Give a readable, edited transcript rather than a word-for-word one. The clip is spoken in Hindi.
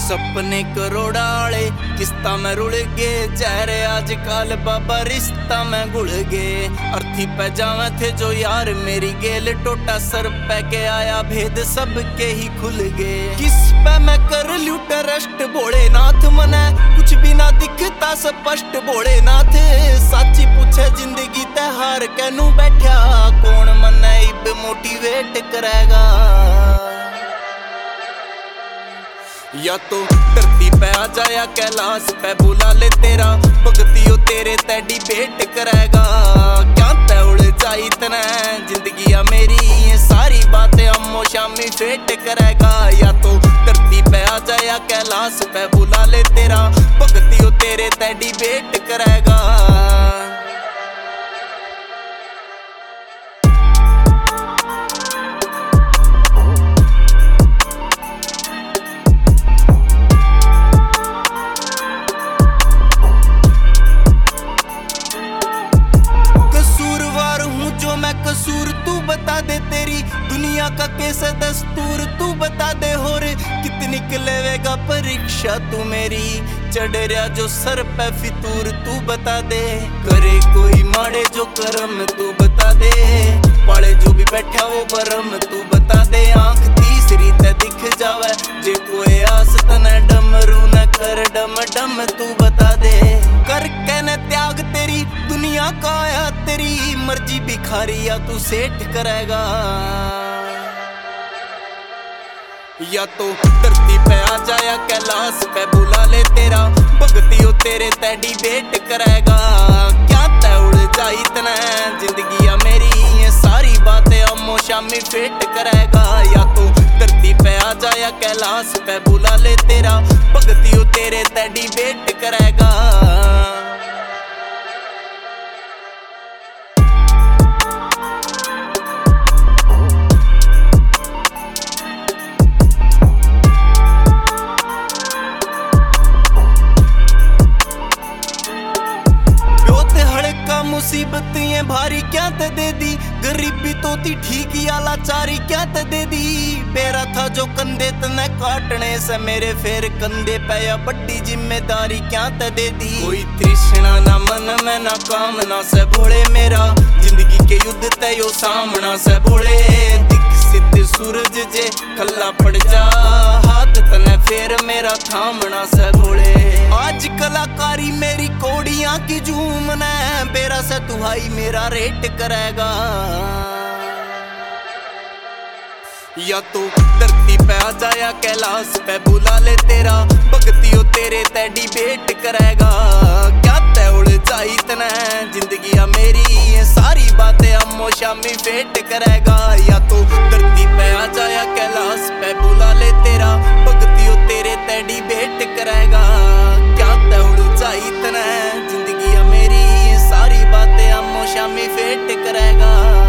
सपने करोड़ाले किस्ता में रुड़ गे, चेहरे आजकल बाबा रिश्ता में गुड़ गे। अर्थी पे जावे थे जो यार मेरी गेल, टोटा सर पे के आया भेद सबके ही खुल गे। किस पे मैं कर लूं ट्रस्ट भोलेनाथ, मने कुछ भी ना दिखता स्पष्ट भोलेनाथ। साची पूछे जिंदगी ते हार कैनू बैठा, कौन मने इब मोटिवेट करेगा। या तो धरती पे आ जाया कैलाश पे बुला ले तेरा, भगतियो तेरे ते डिबेट करेगा। क्या ते उड़ जाई तने जिंदगी मेरी, ये सारी बातें अम्मो शामी फेट करेगा। या तो धरती पे आ जाया कैलाश पे बुला ले तेरा, भगतियो तेरे ते डिबेट करेगा। कसूर तू बता दे, तेरी दुनिया का कैसा दस्तूर तू बता दे। और कितनी लेवेगा परीक्षा तू मेरी, चढ़ रहा जो सर पे फितूर तू बता दे। करे कोई माड़े जो करम तू बता दे, पाले जो भी बैठा वो बरम तू बता दे। आंख तीसरी ते दिख जावे जे कोई आस तने, डमरू न कर डम डम तू बता दे। कर कहने त्याग तेरी दुनिया का आया, तेरी मर्जी भिखारी या तू सेठ करेगा। या तो धरती पे आ जाया कैलाश पे बुला ले तेरा, भगतियो तेरे ते डिबेट करेगा। क्या ते उड़ जाई तने जिंदगी मेरी, ये सारी बातें अम्मो शामी फेट करेगा। या तो धरती पे आ जाया कैलाश पे बुला ले तेरा, भगतियो तेरे ते डिबेट करेगा। मुसीबत ये भारी क्या ते दे दी, गरीबी तो थी ठीक या लाचारी क्या ते दे दी। बेरा था जो कंधे तने काटने से मेरे, फेर कंधे पे या बड़ी जिम्मेदारी क्या ते दे दी। कोई तृष्णा ना मन में ना कामना से भोले, मेरा जिंदगी के युद्ध ते यो सामना से भोले। दिख सिद्ध सूरज जे खल्ला पड़ जा, हाथ तने फेर मेरा थामना से भोले। आज कलाकारी मेरी कोड़ियां की झूम ने, बेरा से तुहाई मेरा रेट करेगा। या तो धरती पे आ जाया कैलाश पे बुला ले तेरा, भगतियो तेरे ते डिबेट करेगा। क्या ते उड़ जाई तने जिंदगी मेरी, ये सारी बातें अम्मो शामी फेट करेगा। या तो धरती पे आ जाया कैलाश पे बुला ले तेरा, भगतियो तेरे ते डिबेट करेगा। क्या ते उड़ जाई तने जिंदगी मेरी, ये सारी बातें अम्मो शामी फेट करेगा।